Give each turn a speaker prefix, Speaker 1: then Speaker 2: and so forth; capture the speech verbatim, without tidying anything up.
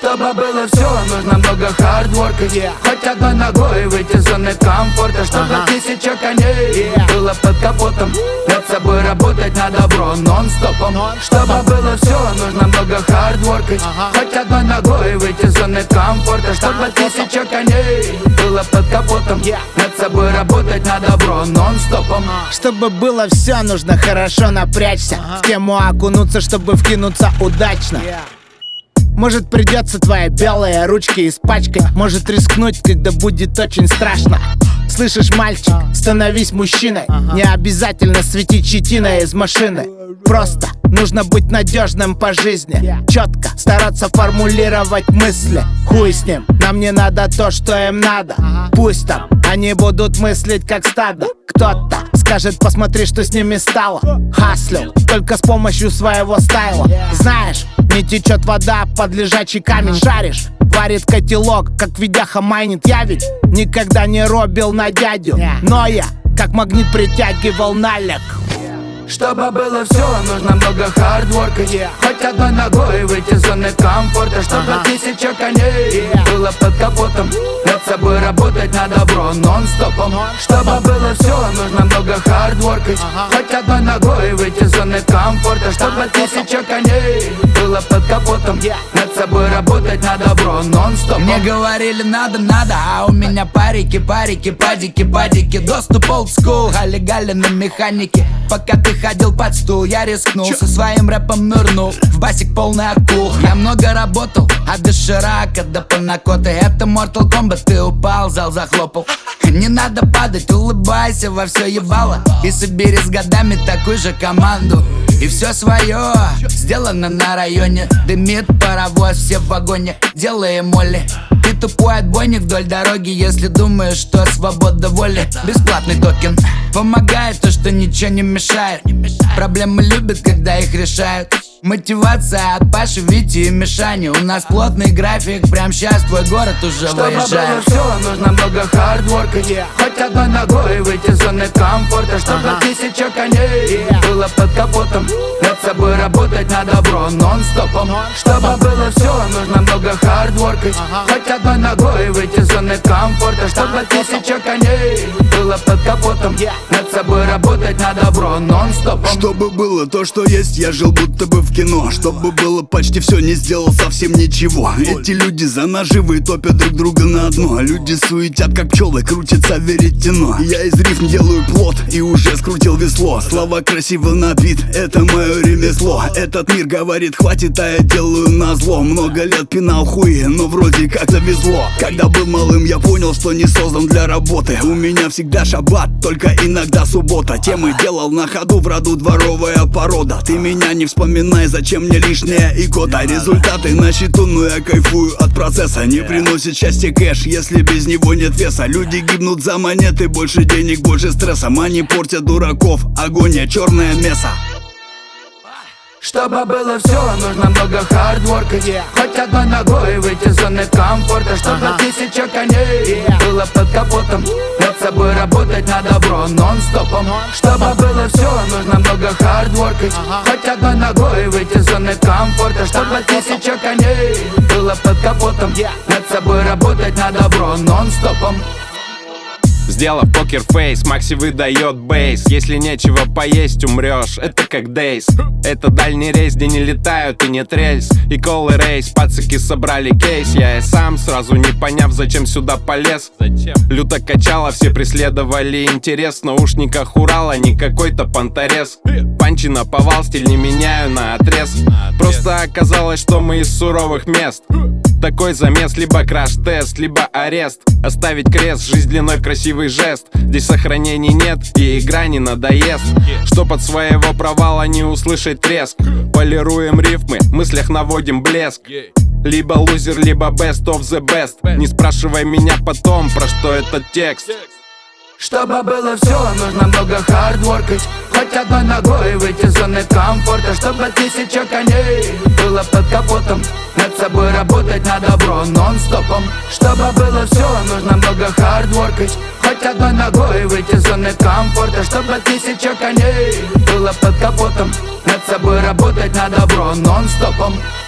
Speaker 1: Чтобы было все, нужно много хардворка, yeah. Хоть одной ногой выйти из зоны комфорта. Чтобы uh-huh. тысяча коней yeah. было под капотом. Над собой работать на добро нон-стопом. Чтобы было все, нужно много хардворка, uh-huh. Хоть одной ногой выйти из зоны комфорта. Чтобы тысяча коней было под капотом yeah. Над собой работать на добро нон-стопом.
Speaker 2: Чтобы было все, нужно хорошо напрячься, uh-huh. в тему окунуться, чтобы вкинуться удачно yeah. Может, придется твои белые ручки испачкать. Может, рискнуть, когда будет очень страшно. Слышишь, мальчик, становись мужчиной. Не обязательно светить щетиной из машины. Просто нужно быть надежным по жизни. Четко стараться формулировать мысли. Хуй с ним, нам не надо то, что им надо. Пусть там они будут мыслить как стадо. Кто-то скажет, посмотри, что с ними стало. Хаслю только с помощью своего стайла. Знаешь, не течет вода под лежачий камень. Шаришь, варит котелок, как видяха майнит. Я ведь никогда не робил на дядю, но я как магнит притягивал налег.
Speaker 1: Чтобы было все, нужно много хардворка, yeah. Хоть одной ногой выйти из зоны комфорта. Чтобы uh-huh. тысяча коней yeah. было под капотом. Над собой работать на добро нон-стопом. Чтобы было все, нужно много хардворка, uh-huh. Хоть одной ногой выйти из зоны комфорта. Чтобы тысяча коней было под капотом yeah. Над собой работать на добро нон-стопом.
Speaker 3: Мне говорили надо, надо, а у меня парики, парики, падики, падики. Доступ old school, гали-гали на механике. Пока ты ходил под стул, я рискнул, со своим рэпом нырнул в басик полный акул. Я много работал, от доширака до панакоты. Это Mortal Kombat, ты упал, зал захлопал. Не надо падать, улыбайся во все ебало. И собери с годами такую же команду. И все свое сделано на районе. Дымит паровоз, все в вагоне, делаем молли. Ты тупой отбойник вдоль дороги, если думаешь, что свобода воли. Бесплатный токен помогает то, что ничего не мешает. Проблемы любят, когда их решают. Мотивация от Паши, Вити и Мишани. У нас плотный график, прям сейчас твой город уже
Speaker 1: Чтобы
Speaker 3: выезжает.
Speaker 1: Чтобы было все, нужно много хардворка, yeah. Хоть одной ногой выйти из зоны комфорта. Чтобы uh-huh. тысяча коней yeah. было под капотом. Над собой работать на добро нон-стопом. Чтобы было все, нужно много хардворка, uh-huh. Хоть одной ногой выйти из зоны комфорта. Чтобы тысяча коней было под капотом yeah. Над собой работать на добро нон-стопом.
Speaker 4: Чтобы было то, что есть, я жил будто бы в кино. Чтобы было почти все, не сделал совсем ничего. Эти люди за наживы топят друг друга на дно. Люди суетят, как пчелы, крутится веретено. Я из рифм делаю плод и уже скрутил весло. Слова красиво на бит, это мое ремесло. Этот мир говорит хватит, а я делаю назло. Много лет пинал хуи, но вроде как завезло. Когда был малым, я понял, что не создан для работы. У меня всегда шаббат, только иногда суббота. Темы делал на ходу, в роду дворовая порода. Ты меня не вспоминай, зачем мне лишняя икота. Результаты на счету, но я кайфую от процесса. Не приносит счастья кэш, если без него нет веса. Люди гибнут за монеты, больше денег, больше стресса. Мани портят дураков, агония, черное мясо.
Speaker 1: Чтобы было все, нужно много хардворка, yeah. Хоть одной ногой выйти из зоны комфорта. Чтобы uh-huh. тысяча коней yeah. было под капотом. Над собой работать на добро нон-стопом. Чтобы было все, нужно много хардворка, uh-huh. Хоть одной ногой выйти из зоны комфорта. Чтобы тысяча коней было под капотом yeah. Над собой работать на добро нон-стопом.
Speaker 5: Сделав покерфейс, Макси выдает бейс. Если нечего поесть, умрешь, это как дейс. Это дальний рейс, где не летают и нет рельс. И колы рейс, пацаки собрали кейс. Я и сам, сразу не поняв, зачем сюда полез. Зачем? Люто качало, все преследовали интерес. В наушниках Урала, не какой-то понторез. Панчи наповал, стиль не меняю на отрез. Просто оказалось, что мы из суровых мест. Такой замес, либо краш-тест, либо арест. Оставить крест, жизнь длиной в красивый жест. Здесь сохранений нет и игра не надоест. Чтоб от своего провала не услышать треск. Полируем рифмы, в мыслях наводим блеск. Либо лузер, либо best of the best. Не спрашивай меня потом, про что этот текст.
Speaker 1: Чтобы было все, нужно много хардворка. Хоть одной ногой выйти из зоны комфорта. Чтобы тысяча коней было под капотом. Над собой работать на добро нон-стопом. Чтобы было все, нужно много хардворка. Хоть одной ногой выйти из зоны комфорта. Чтобы тысяча коней было под капотом. Над собой работать на добро нон-стопом.